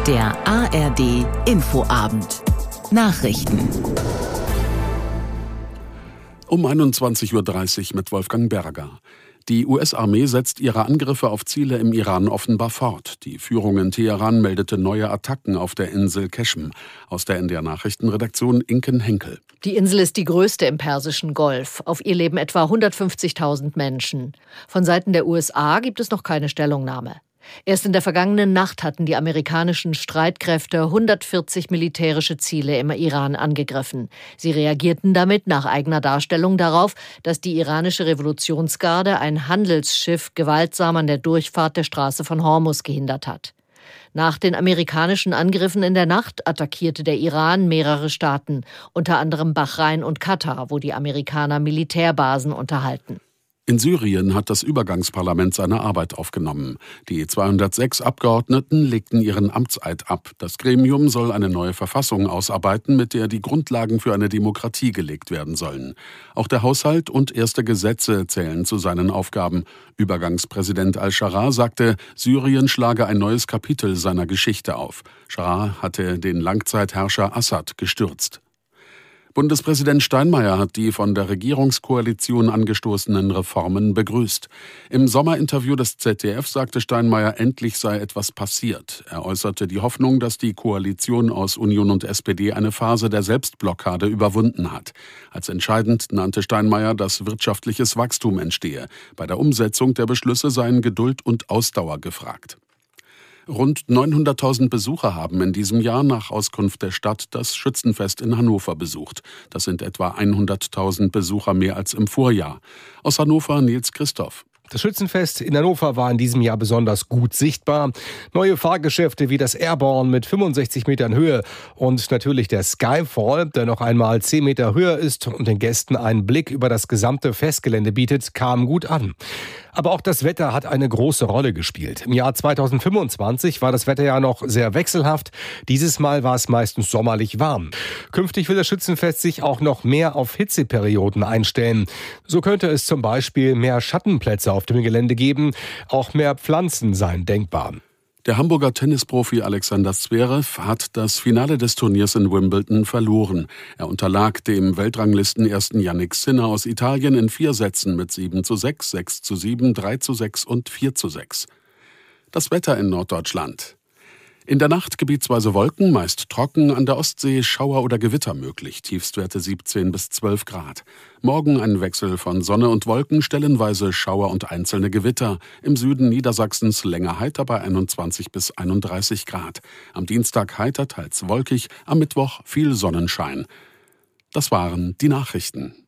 Der ARD Infoabend. Nachrichten. Um 21:30 Uhr mit Wolfgang Berger. Die US-Armee setzt ihre Angriffe auf Ziele im Iran offenbar fort. Die Führung in Teheran meldete neue Attacken auf der Insel Keschm. Aus der NDR-Nachrichtenredaktion Inken Henkel. Die Insel ist die größte im Persischen Golf. Auf ihr leben etwa 150.000 Menschen. Von Seiten der USA gibt es noch keine Stellungnahme. Erst in der vergangenen Nacht hatten die amerikanischen Streitkräfte 140 militärische Ziele im Iran angegriffen. Sie reagierten damit nach eigener Darstellung darauf, dass die iranische Revolutionsgarde ein Handelsschiff gewaltsam an der Durchfahrt der Straße von Hormuz gehindert hat. Nach den amerikanischen Angriffen in der Nacht attackierte der Iran mehrere Staaten, unter anderem Bahrain und Katar, wo die Amerikaner Militärbasen unterhalten. In Syrien hat das Übergangsparlament seine Arbeit aufgenommen. Die 206 Abgeordneten legten ihren Amtseid ab. Das Gremium soll eine neue Verfassung ausarbeiten, mit der die Grundlagen für eine Demokratie gelegt werden sollen. Auch der Haushalt und erste Gesetze zählen zu seinen Aufgaben. Übergangspräsident al-Sharaa sagte, Syrien schlage ein neues Kapitel seiner Geschichte auf. Sharaa hatte den Langzeitherrscher Assad gestürzt. Bundespräsident Steinmeier hat die von der Regierungskoalition angestoßenen Reformen begrüßt. Im Sommerinterview des ZDF sagte Steinmeier, endlich sei etwas passiert. Er äußerte die Hoffnung, dass die Koalition aus Union und SPD eine Phase der Selbstblockade überwunden hat. Als entscheidend nannte Steinmeier, dass wirtschaftliches Wachstum entstehe. Bei der Umsetzung der Beschlüsse seien Geduld und Ausdauer gefragt. Rund 900.000 Besucher haben in diesem Jahr nach Auskunft der Stadt das Schützenfest in Hannover besucht. Das sind etwa 100.000 Besucher mehr als im Vorjahr. Aus Hannover Nils Christoph. Das Schützenfest in Hannover war in diesem Jahr besonders gut sichtbar. Neue Fahrgeschäfte wie das Airborne mit 65 Metern Höhe und natürlich der Skyfall, der noch einmal 10 Meter höher ist und den Gästen einen Blick über das gesamte Festgelände bietet, kamen gut an. Aber auch das Wetter hat eine große Rolle gespielt. Im Jahr 2025 war das Wetter ja noch sehr wechselhaft. Dieses Mal war es meistens sommerlich warm. Künftig will das Schützenfest sich auch noch mehr auf Hitzeperioden einstellen. So könnte es zum Beispiel mehr Schattenplätze auf dem Gelände geben. Auch mehr Pflanzen seien denkbar. Der Hamburger Tennisprofi Alexander Zverev hat das Finale des Turniers in Wimbledon verloren. Er unterlag dem Weltranglisten-ersten Jannik Sinner aus Italien in 4 Sätzen mit 7:6, 6:7, 3:6 und 4:6. Das Wetter in Norddeutschland. In der Nacht gebietsweise Wolken, meist trocken, an der Ostsee Schauer oder Gewitter möglich, Tiefstwerte 17 bis 12 Grad. Morgen ein Wechsel von Sonne und Wolken, stellenweise Schauer und einzelne Gewitter. Im Süden Niedersachsens länger heiter bei 21 bis 31 Grad. Am Dienstag heiter, teils wolkig, am Mittwoch viel Sonnenschein. Das waren die Nachrichten.